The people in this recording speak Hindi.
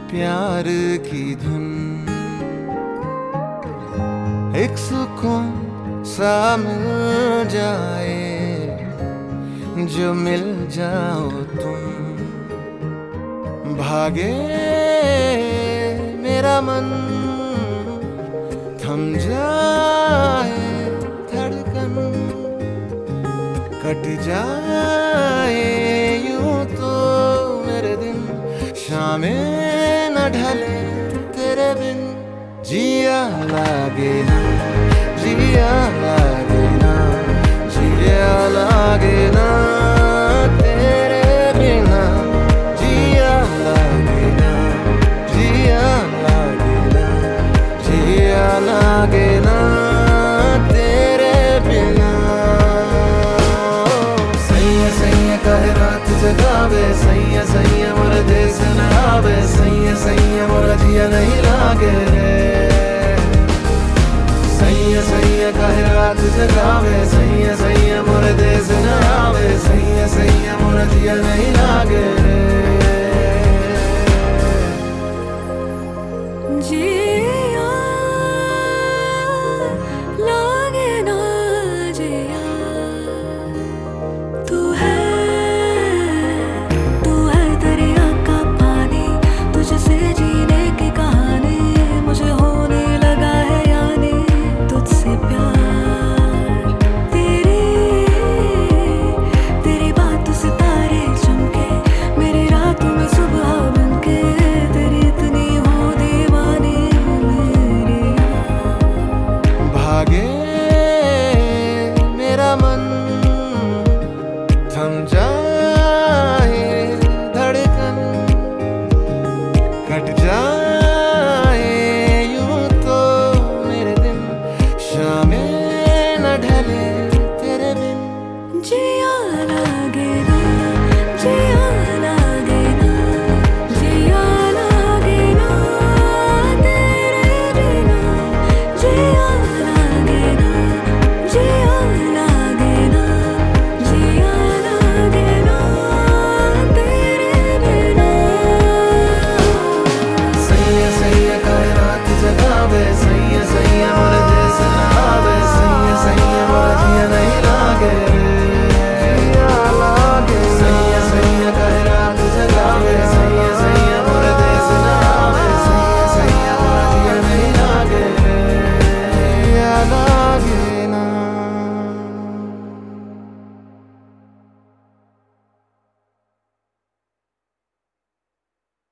प्यार की धुन, एक सुकून सा मिल जाए, जो मिल जाओ तुम। भागे मेरा मन, थम जाए धड़कन, कट जाए यूं तो मेरे दिन, शामें न ढले तेरे बिन। जिया लागे ना, जिया लागे ना, जिया लागे ना।